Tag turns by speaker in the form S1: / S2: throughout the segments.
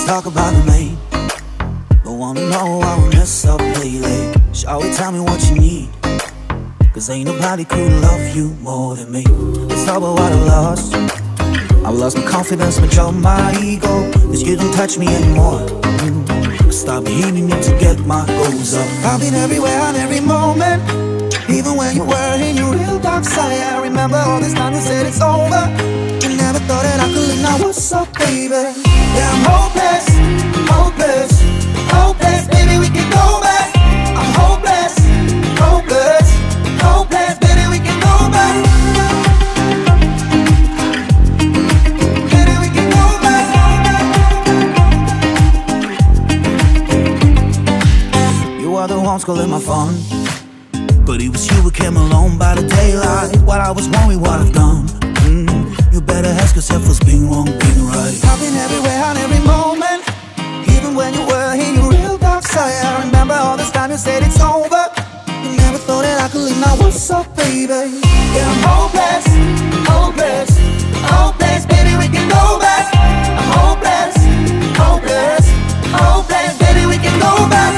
S1: talk about the main. Don't wanna know how we mess up lately. Shawty, tell me what you need, cause ain't nobody could love you more than me. Let's talk about what I lost. I lost my confidence, my job, my ego, cause you don't touch me anymore. Stop needing you to get my goals up. I've been everywhere on every moment, even when you were in your real dark side. I remember all this time you said it's over. You never thought that I could live. Now what's up, baby? Yeah, I'm hopeless, hopeless, hopeless. Baby, we can go back. I'm hopeless, hopeless, hopeless. Baby, we can go back. Baby, we can go back. You are the ones calling my phone, but it was you who came along by the daylight. While I was wrong with what I've done, you better ask yourself what's been wrong, been right. I've been everywhere on every moment, even when you were in your real dark side. I remember all this time you said it's over. You never thought that I could leave. Now what's up, baby? Yeah, I'm hopeless, hopeless, hopeless. Baby, we can go back. I'm hopeless, hopeless, hopeless. Baby, we can go back.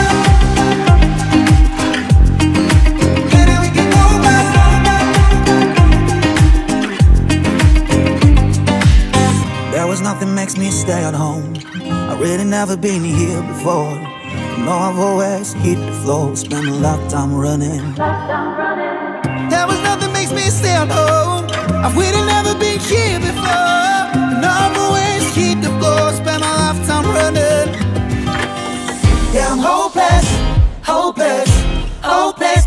S1: Nothing makes me stay at home. I really never been here before. You know I've always hit the floor, spent a lifetime running. There was nothing makes me stay at home. I've really never been here before. You know I've always hit the floor, spent my lifetime running. Yeah, I'm hopeless, hopeless, hopeless.